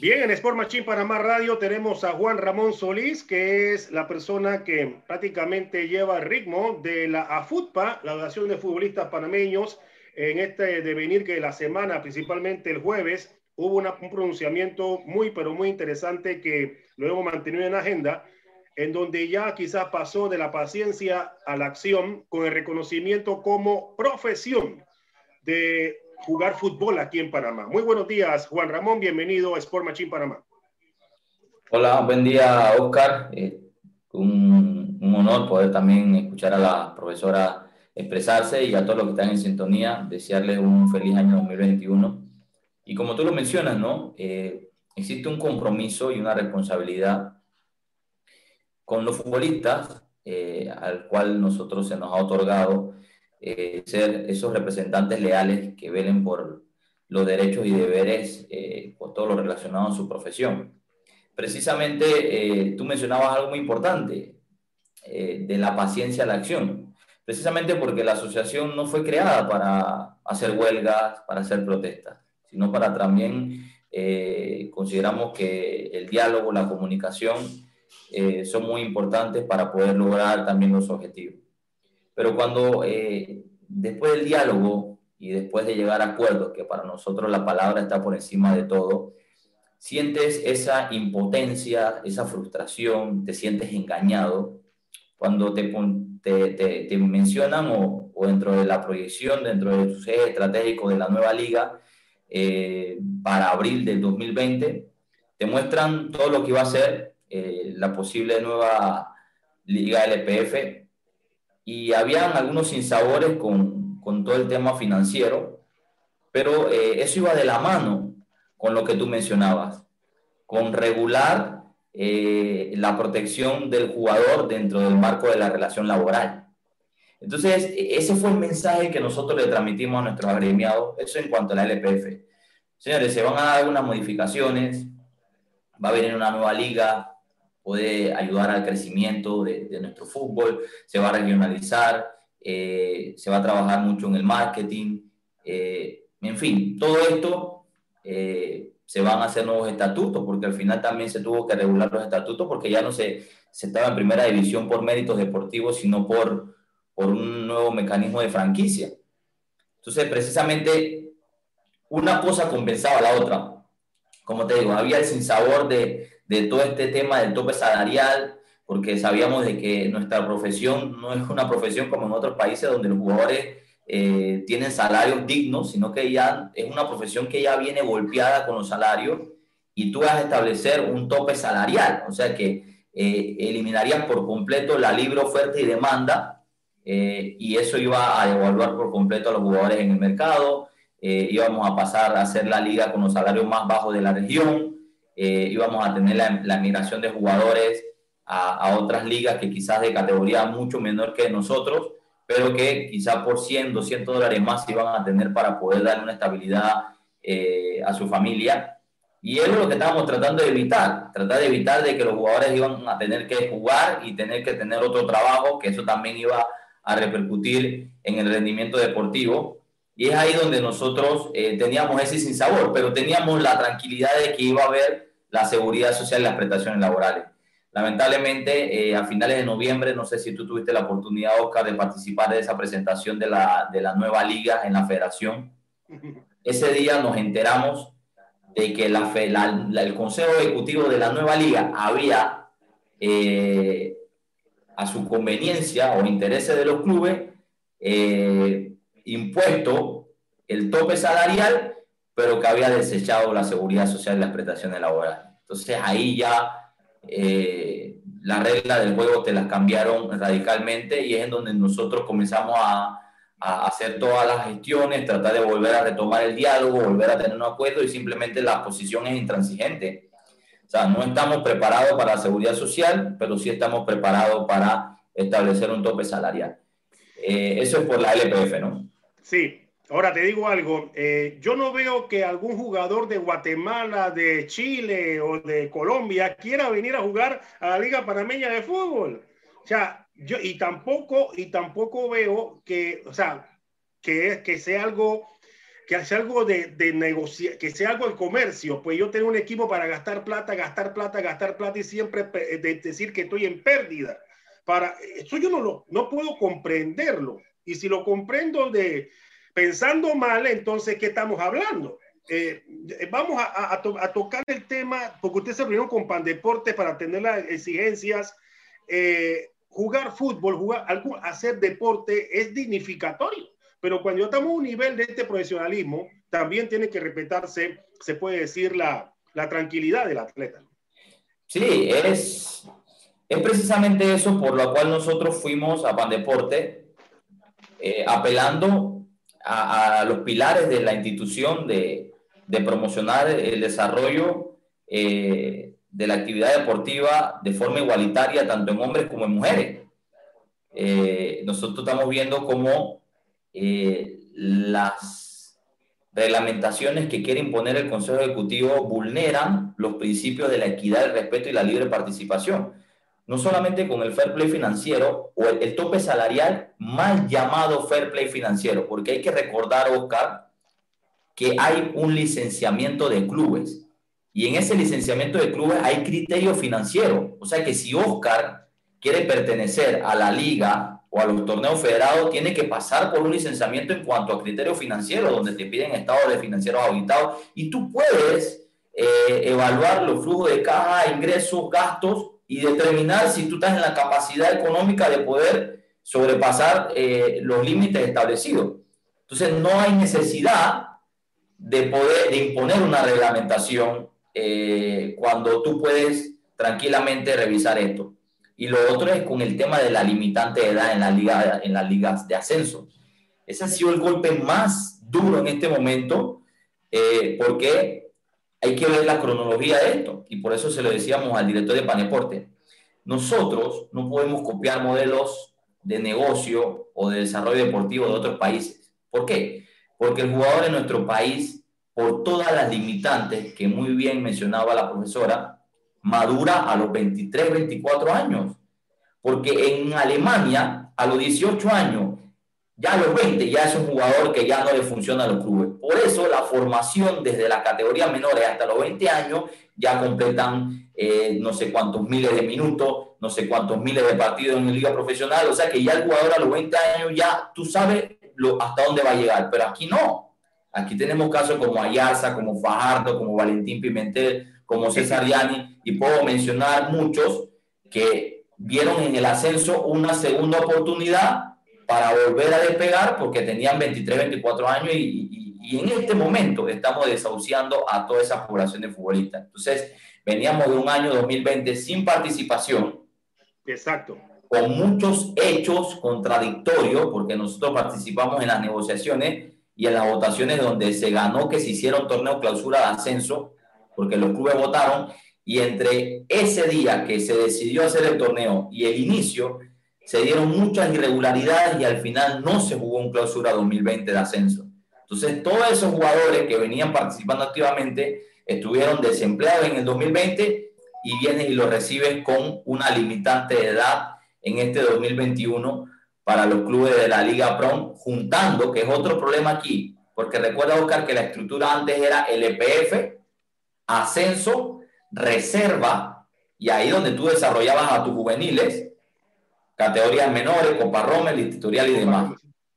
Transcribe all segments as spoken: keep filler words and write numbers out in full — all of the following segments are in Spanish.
Bien, en Sport Machine Panamá Radio tenemos a Juan Ramón Solís, que es la persona que prácticamente lleva el ritmo de la AFUTPA, la Asociación de Futbolistas Panameños, en este devenir que la semana, principalmente el jueves, hubo una, un pronunciamiento muy, pero muy interesante que lo hemos mantenido en agenda, en donde ya quizás pasó de la paciencia a la acción con el reconocimiento como profesión de jugar fútbol aquí en Panamá. Muy buenos días, Juan Ramón, bienvenido a Sport Machine Panamá. Hola, buen día, Oscar. Eh, un, un honor poder también escuchar a la profesora expresarse y a todos los que están en sintonía, desearles un feliz año dos mil veintiuno. Y como tú lo mencionas, ¿no? Eh, existe un compromiso y una responsabilidad con los futbolistas, eh, al cual nosotros se nos ha otorgado eh, ser esos representantes leales que velen por los derechos y deberes, eh, por todo lo relacionado a su profesión. Precisamente, eh, tú mencionabas algo muy importante, eh, de la paciencia a la acción. Precisamente porque la asociación no fue creada para hacer huelgas, para hacer protestas, sino para también, eh, consideramos que el diálogo, la comunicación, eh, son muy importantes para poder lograr también los objetivos. Pero cuando, eh, después del diálogo y después de llegar a acuerdos, que para nosotros la palabra está por encima de todo, sientes esa impotencia, esa frustración, te sientes engañado cuando te, te, te, te mencionan o, o dentro de la proyección, dentro de tus ejes estratégicos de la nueva liga, eh, para abril del dos mil veinte, te muestran todo lo que va a ser eh, la posible nueva liga L P F, y habían algunos sinsabores con, con todo el tema financiero, pero eh, eso iba de la mano con lo que tú mencionabas, con regular eh, la protección del jugador dentro del marco de la relación laboral. Entonces, ese fue el mensaje que nosotros le transmitimos a nuestros agremiados, eso en cuanto a la L P F. Señores, se van a dar algunas modificaciones, va a venir una nueva liga, puede ayudar al crecimiento de, de nuestro fútbol, se va a regionalizar, eh, se va a trabajar mucho en el marketing, eh, en fin, todo esto, eh, se van a hacer nuevos estatutos, porque al final también se tuvo que regular los estatutos, porque ya no se, se estaba en primera división por méritos deportivos, sino por, por un nuevo mecanismo de franquicia. Entonces, precisamente, una cosa compensaba a la otra. Como te digo, había el sinsabor de, de todo este tema del tope salarial, porque sabíamos de que nuestra profesión no es una profesión como en otros países donde los jugadores eh, tienen salarios dignos, sino que ya es una profesión que ya viene golpeada con los salarios, y tú vas a establecer un tope salarial, o sea que eh, eliminarías por completo la libre oferta y demanda, eh, y eso iba a devaluar por completo a los jugadores en el mercado. Eh, íbamos a pasar a ser la liga con los salarios más bajos de la región, eh, íbamos a tener la, la migración de jugadores a, a otras ligas que quizás de categoría mucho menor que nosotros, pero que quizás por cien, doscientos dólares más iban a tener para poder darle una estabilidad eh, a su familia. Y eso es lo que estábamos tratando de evitar, tratar de evitar de que los jugadores iban a tener que jugar y tener que tener otro trabajo, que eso también iba a repercutir en el rendimiento deportivo. Y es ahí donde nosotros eh, teníamos ese sinsabor, pero teníamos la tranquilidad de que iba a haber la seguridad social y las prestaciones laborales. Lamentablemente, eh, a finales de noviembre, no sé si tú tuviste la oportunidad, Oscar, de participar de esa presentación de la, de la nueva liga en la federación. Ese día nos enteramos de que la, la, la, el Consejo Ejecutivo de la nueva liga había, eh, a su conveniencia o intereses de los clubes, eh, impuesto el tope salarial, pero que había desechado la seguridad social y las prestaciones laborales. Entonces ahí ya eh, la regla del juego te las cambiaron radicalmente, y es en donde nosotros comenzamos a, a hacer todas las gestiones, tratar de volver a retomar el diálogo, volver a tener un acuerdo, y simplemente la posición es intransigente. O sea, no estamos preparados para la seguridad social, pero sí estamos preparados para establecer un tope salarial. Eh, eso es por la L P F, ¿no? Sí. Ahora te digo algo, eh, yo no veo que algún jugador de Guatemala, de Chile o de Colombia quiera venir a jugar a la Liga Panameña de Fútbol. O sea, yo y tampoco, y tampoco veo que, o sea, que, que sea algo que sea algo de, de negociar, que sea algo de comercio, pues yo tengo un equipo para gastar plata, gastar plata, gastar plata y siempre de decir que estoy en pérdida. Para, eso yo no, lo, no puedo comprenderlo. Y si lo comprendo de pensando mal, entonces, ¿qué estamos hablando? Eh, vamos a, a, to, a tocar el tema, porque usted se reunió con Pandeporte para tener las exigencias. Eh, jugar fútbol, jugar, hacer deporte es dignificatorio, pero cuando ya estamos a un nivel de este profesionalismo, también tiene que respetarse, se puede decir, la, la tranquilidad del atleta. Sí, es, es precisamente eso por lo cual nosotros fuimos a Pandeporte, eh, apelando a, a los pilares de la institución de, de promocionar el desarrollo eh, de la actividad deportiva de forma igualitaria, tanto en hombres como en mujeres. Eh, nosotros estamos viendo cómo eh, las reglamentaciones que quiere imponer el Consejo Ejecutivo vulneran los principios de la equidad, el respeto y la libre participación. No solamente con el fair play financiero o el, el tope salarial, mal llamado fair play financiero, porque hay que recordar, Oscar, que hay un licenciamiento de clubes y en ese licenciamiento de clubes hay criterio financiero. O sea que si Oscar quiere pertenecer a la liga o a los torneos federados, tiene que pasar por un licenciamiento en cuanto a criterio financiero, donde te piden estados de financieros auditados y tú puedes eh, evaluar los flujos de caja, ingresos, gastos y determinar si tú estás en la capacidad económica de poder sobrepasar eh, los límites establecidos. Entonces no hay necesidad de poder de imponer una reglamentación eh, cuando tú puedes tranquilamente revisar esto. Y lo otro es con el tema de la limitante de edad en, la liga, en las ligas de ascenso. Ese ha sido el golpe más duro en este momento, eh, porque hay que ver la cronología de esto, y por eso se lo decíamos al director de Pandeporte. Nosotros no podemos copiar modelos de negocio o de desarrollo deportivo de otros países. ¿Por qué? Porque el jugador en nuestro país, por todas las limitantes que muy bien mencionaba la profesora, madura a los veintitrés, veinticuatro años. Porque en Alemania, a los dieciocho años, ya a los veinte, ya es un jugador que ya no le funciona a los clubes. Por eso la formación desde las categorías menores hasta los veinte años ya completan eh, no sé cuántos miles de minutos, no sé cuántos miles de partidos en la liga profesional. O sea que ya el jugador a los veinte años ya tú sabes lo, hasta dónde va a llegar. Pero aquí no. Aquí tenemos casos como Ayarza, como Fajardo, como Valentín Pimentel, como César Yanni, y puedo mencionar muchos que vieron en el ascenso una segunda oportunidad para volver a despegar porque tenían veintitrés, veinticuatro años y, y, y en este momento estamos desahuciando a toda esa población de futbolistas. Entonces, veníamos de un año dos mil veinte sin participación. Exacto. Con muchos hechos contradictorios, porque nosotros participamos en las negociaciones y en las votaciones donde se ganó que se hiciera un torneo clausura de ascenso, porque los clubes votaron, y entre ese día que se decidió hacer el torneo y el inicio, se dieron muchas irregularidades y al final no se jugó un clausura dos mil veinte de ascenso. Entonces, todos esos jugadores que venían participando activamente estuvieron desempleados en el dos mil veinte y vienes y los recibes con una limitante de edad en este dos mil veintiuno para los clubes de la Liga Pro, juntando, que es otro problema aquí, porque recuerda, Oscar, que la estructura antes era L P F, ascenso, reserva, y ahí donde tú desarrollabas a tus juveniles, categorías menores, Copa Rommel, Institutorial y demás.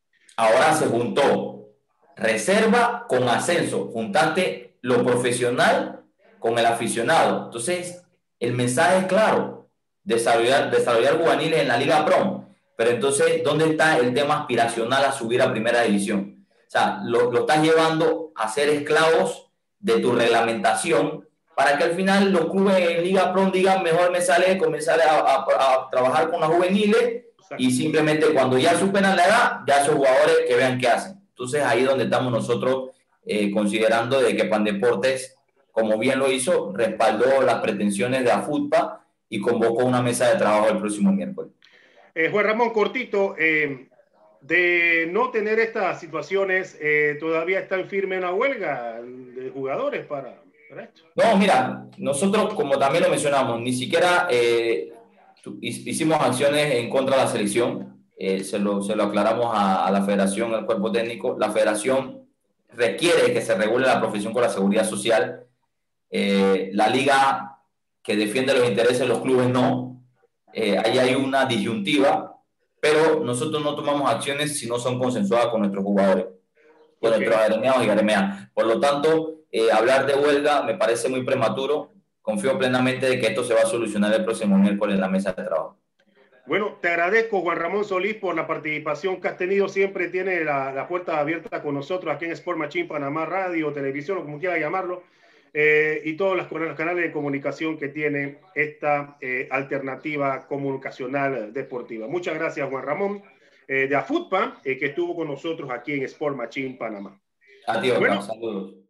Ahora se juntó reserva con ascenso, juntaste lo profesional con el aficionado. Entonces, el mensaje es claro, desarrollar, desarrollar juveniles en la Liga Pro, pero entonces, ¿dónde está el tema aspiracional a subir a primera división? O sea, lo, lo estás llevando a ser esclavos de tu reglamentación para que al final los clubes en Liga Pro digan, mejor me sale comenzar a, a, a trabajar con las juveniles y simplemente cuando ya superan la edad, ya esos jugadores que vean qué hacen. Entonces ahí es donde estamos nosotros eh, considerando de que Pandeportes, como bien lo hizo, respaldó las pretensiones de AFUTPA y convocó una mesa de trabajo el próximo miércoles. Eh, Juan Ramón, cortito, eh, de no tener estas situaciones, eh, ¿todavía están firme una huelga de jugadores para, para esto? No, mira, nosotros, como también lo mencionamos, ni siquiera eh, hicimos acciones en contra de la selección, eh, se, lo, se lo aclaramos a, a la federación, al cuerpo técnico. La federación requiere que se regule la profesión con la seguridad social. Eh, la liga que defiende los intereses de los clubes no. Eh, ahí hay una disyuntiva, pero nosotros no tomamos acciones si no son consensuadas con nuestros jugadores, con Ok. nuestros agremiados y agremiadas. Por lo tanto, eh, hablar de huelga me parece muy prematuro. Confío plenamente de que esto se va a solucionar el próximo miércoles en la mesa de trabajo. Bueno, te agradezco, Juan Ramón Solís, por la participación que has tenido. Siempre tiene la, la puerta abierta con nosotros aquí en Sport Machine Panamá, radio, televisión, o como quiera llamarlo, eh, y todos los, los canales de comunicación que tiene esta eh, alternativa comunicacional deportiva. Muchas gracias, Juan Ramón, eh, de AFUTPA, eh, que estuvo con nosotros aquí en Sport Machine Panamá. A ti, Oscar. Bueno, Saludos.